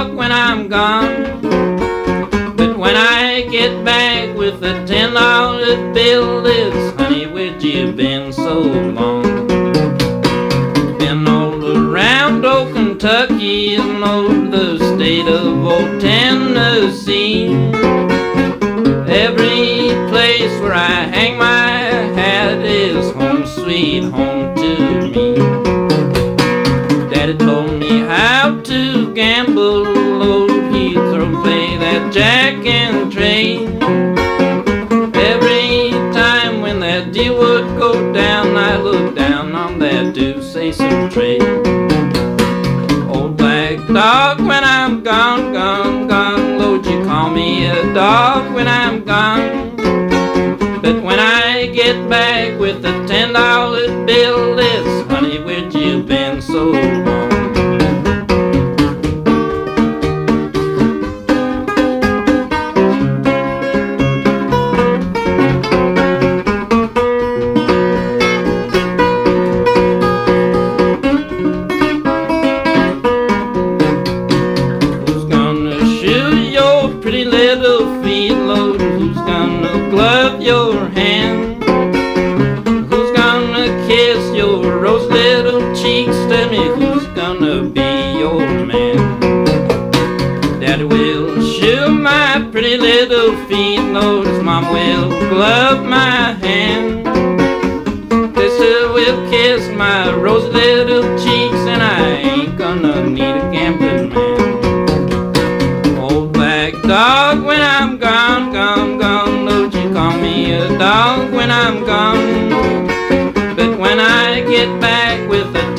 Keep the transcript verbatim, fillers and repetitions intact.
dog when I'm gone. But when I get back with a ten dollar bill, it's honey, where'd you been so long? Been all around old Kentucky and over the state of old Tennessee. Every place where I hang my hat is home sweet home to me. Daddy told me how to gamble, load, Heathrow, play that jack and trade. Every time when that deal would go down, I look down on that deuce ace of trade. Old black dog when I'm gone, gone, gone, Lord, you call me a dog when I'm gone. But when I get back with a ten dollar bill, it's honey, where'd you been so long? Pretty little feet, Lord, who's gonna glove your hand? Who's gonna kiss your rose little cheeks? Tell me who's gonna be your man? Daddy will shoe my pretty little feet, Lord, his mom will glove my hand. Sister will kiss my rose little cheeks, and I ain't gonna need a gambling man. Dog when I'm gone, gone, gone, Lord, you call me a dog when I'm gone. But when I get back with a